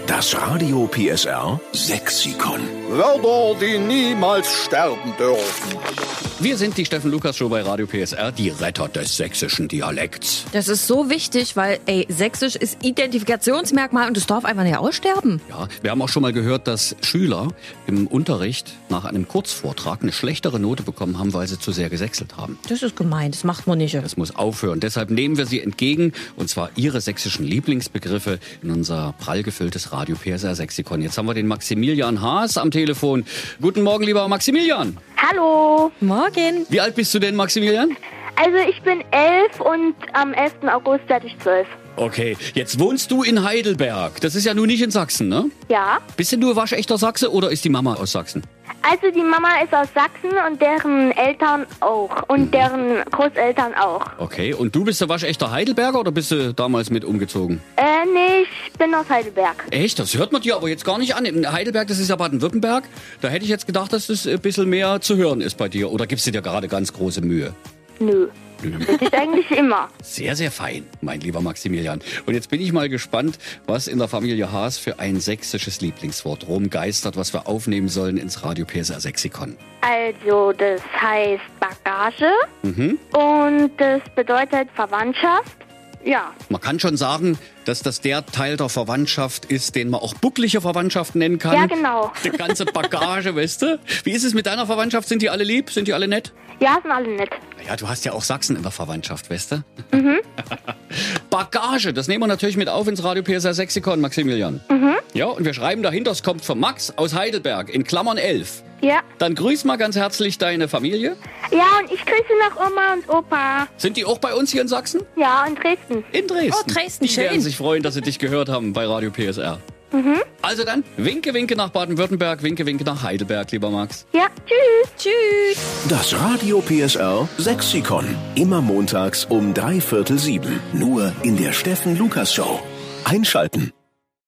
Das Radio PSR Sexikon. Wörter, die niemals sterben dürfen. Wir sind die Steffen Lukas Show bei Radio PSR, die Retter des sächsischen Dialekts. Das ist so wichtig, weil, Sächsisch ist Identifikationsmerkmal und es darf einfach nicht aussterben. Ja, wir haben auch schon mal gehört, dass Schüler im Unterricht nach einem Kurzvortrag eine schlechtere Note bekommen haben, weil sie zu sehr gesächselt haben. Das ist gemein, das macht man nicht. Das muss aufhören. Deshalb nehmen wir sie entgegen, und zwar ihre sächsischen Lieblingsbegriffe in unser prall gefülltes Radio PSR Sexikon. Jetzt haben wir den Maximilian Haas am Telefon. Guten Morgen, lieber Maximilian. Hallo. Morgen. Wie alt bist du denn, Maximilian? Also ich bin 11 und am 11. August werde ich 12. Okay, jetzt wohnst du in Heidelberg. Das ist ja nun nicht in Sachsen, ne? Ja. Bist denn du waschechter Sachse oder ist die Mama aus Sachsen? Also die Mama ist aus Sachsen und deren Eltern auch und deren Großeltern auch. Okay, und du bist der waschechter Heidelberger oder bist du damals mit umgezogen? Nee, ich bin aus Heidelberg. Echt? Das hört man dir aber jetzt gar nicht an. In Heidelberg, das ist ja Baden-Württemberg. Da hätte ich jetzt gedacht, dass das ein bisschen mehr zu hören ist bei dir. Oder gibst du dir gerade ganz große Mühe? Nö. Das ist eigentlich immer. Sehr, sehr fein, mein lieber Maximilian. Und jetzt bin ich mal gespannt, was in der Familie Haas für ein sächsisches Lieblingswort rumgeistert, was wir aufnehmen sollen ins Radio PSR Sexikon. Also das heißt Bagage und das bedeutet Verwandtschaft. Ja. Man kann schon sagen, dass das der Teil der Verwandtschaft ist, den man auch bucklige Verwandtschaft nennen kann. Ja, genau. Die ganze Bagage, weißt du? Wie ist es mit deiner Verwandtschaft? Sind die alle lieb? Sind die alle nett? Ja, sind alle nett. Ja, du hast ja auch Sachsen in der Verwandtschaft, weißt du? Bagage, das nehmen wir natürlich mit auf ins Radio PSR Sexikon, Maximilian. Ja, und wir schreiben dahinter, es kommt von Max aus Heidelberg, in Klammern 11. Ja. Dann grüß mal ganz herzlich deine Familie. Ja, und ich grüße noch Oma und Opa. Sind die auch bei uns hier in Sachsen? Ja, in Dresden. In Dresden. Oh, Dresden, die werden schön. sich freuen, dass sie dich gehört haben bei Radio PSR. Also dann, winke, winke nach Baden-Württemberg, winke, winke nach Heidelberg, lieber Max. Ja, tschüss. Tschüss. Das Radio PSR Sexikon. Immer montags um 6:45. Nur in der Steffen Lukas Show. Einschalten.